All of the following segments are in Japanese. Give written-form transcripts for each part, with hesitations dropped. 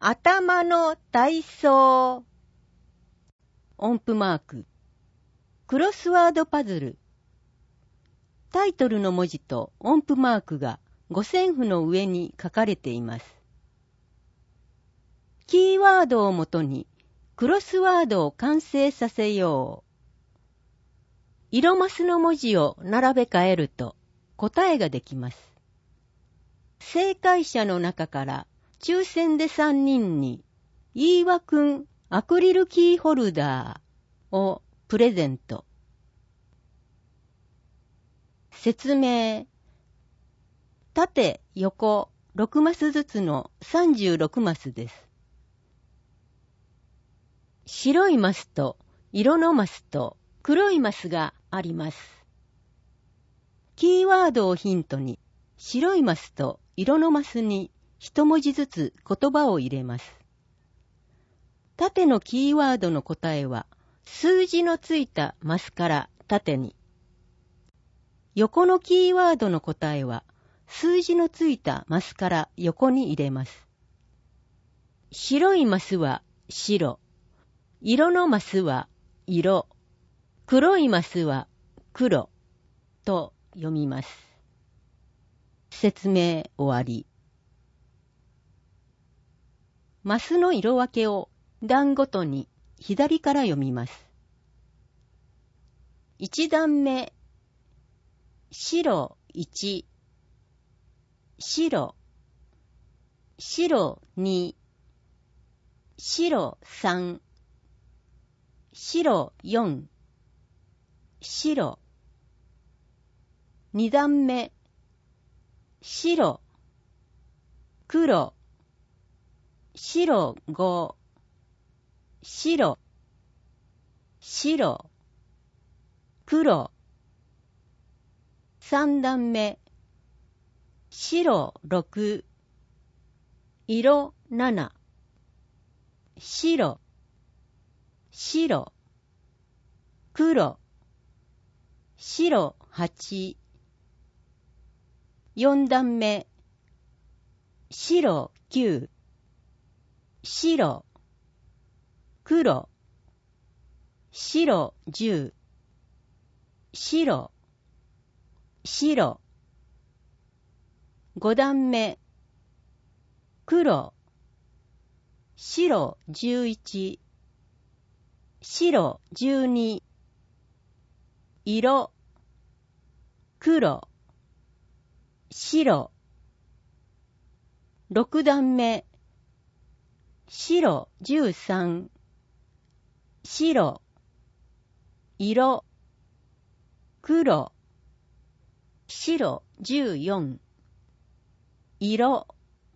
頭の体操。音符マーク。クロスワードパズル。タイトルの文字と音符マークが五線譜の上に書かれています。キーワードをもとにクロスワードを完成させよう。色マスの文字を並べ替えると答えができます。正解者の中から抽選で3人に飯和くんアクリルキーホルダーをプレゼント。説明。縦横6マスずつの36マスです。白いマスと色のマスと黒いマスがあります。キーワードをヒントに白いマスと色のマスに一文字ずつ言葉を入れます。縦のキーワードの答えは数字のついたマスから縦に。横のキーワードの答えは数字のついたマスから横に入れます。白いマスは白、色のマスは色、黒いマスは黒と読みます。説明終わり。マスの色分けを段ごとに左から読みます。1段目、白1、白、白2、白3、白4、白。2段目、白、黒、白5、白、白、黒。3段目、白6、色7、白、白、黒、白8。4段目、白9、白、黒、白10、白、白。5段目、黒、白11、白12、色、黒、白。6段目、白13、白、色、黒、白14、色。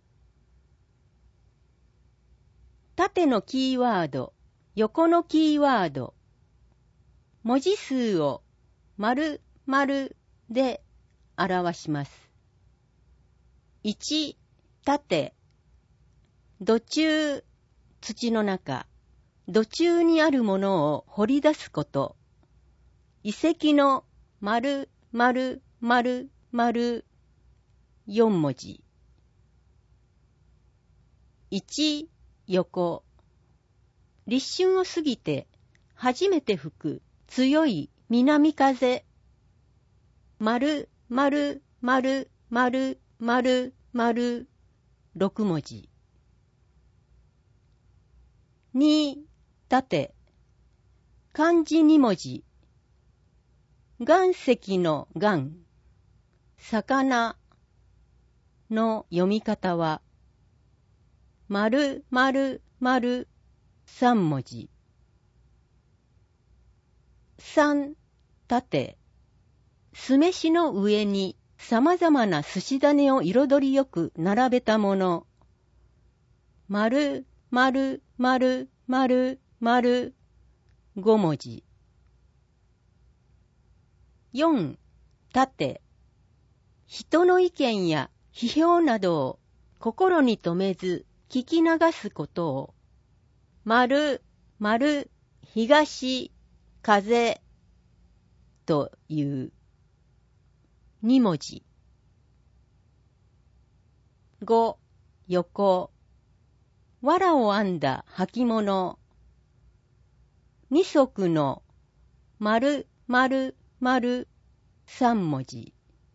縦のキーワード、横のキーワード。文字数を丸々で表します。1、縦。土中、土の中。土中にあるものを掘り出すこと。遺跡の丸丸丸丸4文字。1、横。立春を過ぎて初めて吹く強い南風。丸丸丸丸丸丸6文字。2、縦。漢字2文字。岩石の岩。魚の読み方は丸丸丸3文字。3、縦。酢飯の上に様々な寿司種を彩りよく並べたもの。丸丸丸丸丸5文字。4、縦。人の意見や批評などを心に留めず聞き流すことを丸丸東風という2文字。5、横。 藁を編んだ履物。二足の丸丸丸三文字。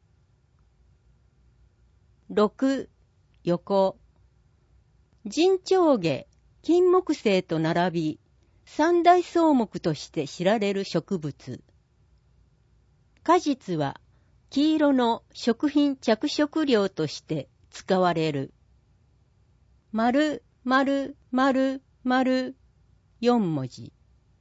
六、横。陣長下、金木犀と並び、三大草木として知られる植物。果実は黄色の食品着色料として使われる。丸丸丸丸四文字。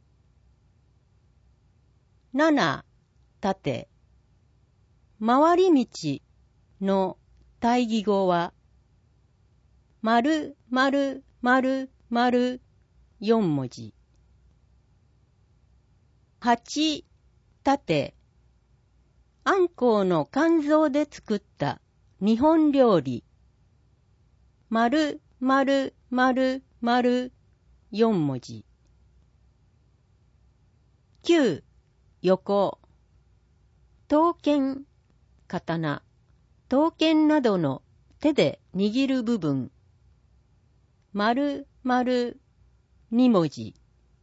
七、縦。回り道の対義語は、丸丸丸丸四文字。八、縦。あんこうの肝臓で作った日本料理。丸丸丸丸四文字。九、横。刀剣、刀。刀剣などの手で握る部分。丸丸二文字。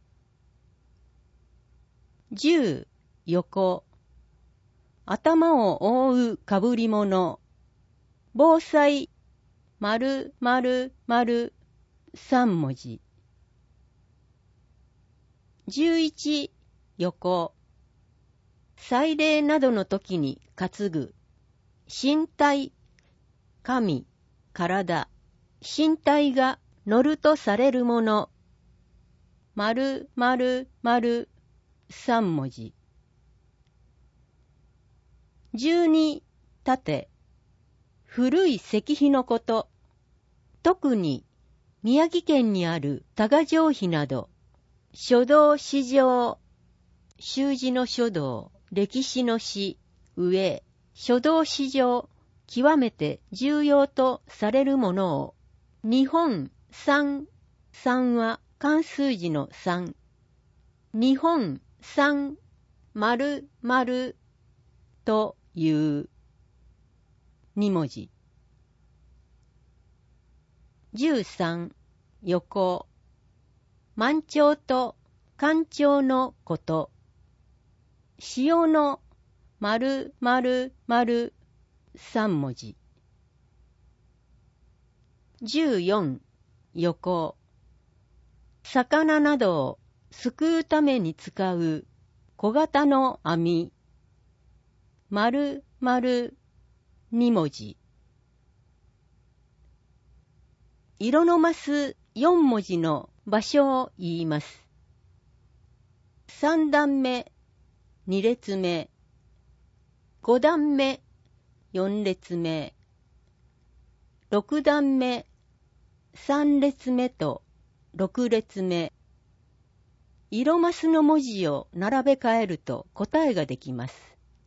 十、横。頭を覆うかぶり物。防災、丸丸丸三文字。11、横。祭礼などの時に担ぐ。身体、神、体。身体が乗るとされるもの。丸丸丸三文字。12、縦。古い石碑のこと。特に宮城県にある多賀城碑など、書道史上、習字の書道、歴史の史、上、書道史上、極めて重要とされるものを、日本三、三は漢数字の三、日本三、丸丸という二文字。13、横。満潮と干潮のこと。潮の丸丸丸三文字。14、横。魚などをすくうために使う小型の網。丸丸二文字。色のマス四文字の場所を言います。三段目、二列目、五段目、四列目、六段目、三列目と六列目。色マスの文字を並べ替えると答えができます。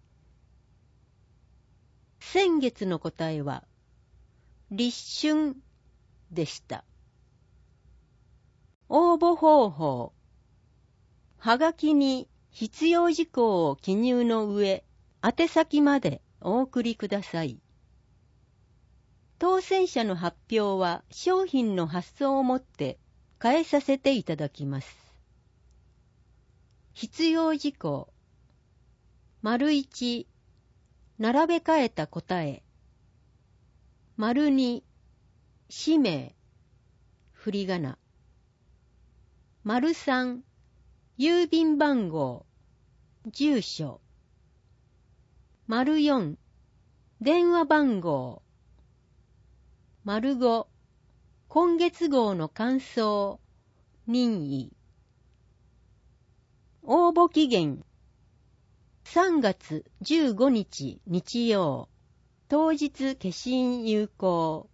先月の答えは、立春でした。応募方法。はがきに必要事項を記入の上、宛先までお送りください。当選者の発表は商品の発送をもって変えさせていただきます。必要事項。丸1、並べ替えた答え。丸2、氏名、振り仮名。丸3、郵便番号、住所。丸4、電話番号。丸5、今月号の感想、任意。応募期限、3月15日日曜、当日消印有効。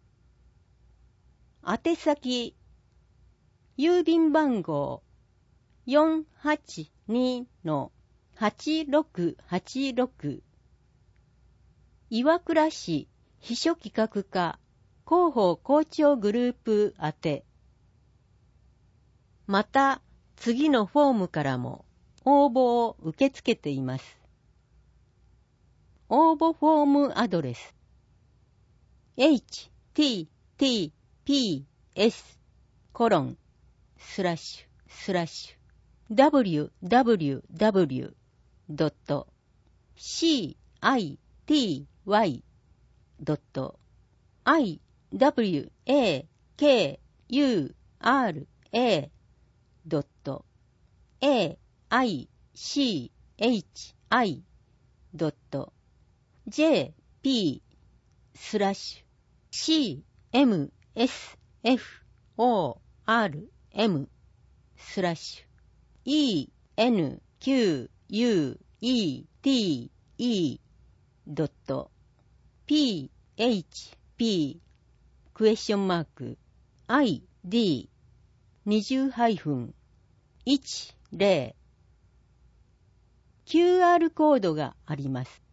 宛先、郵便番号 482-8686 岩倉市秘書企画課広報校長グループ宛て。また次のフォームからも応募を受け付けています。応募フォームアドレス https 20-10 QR コードがあります。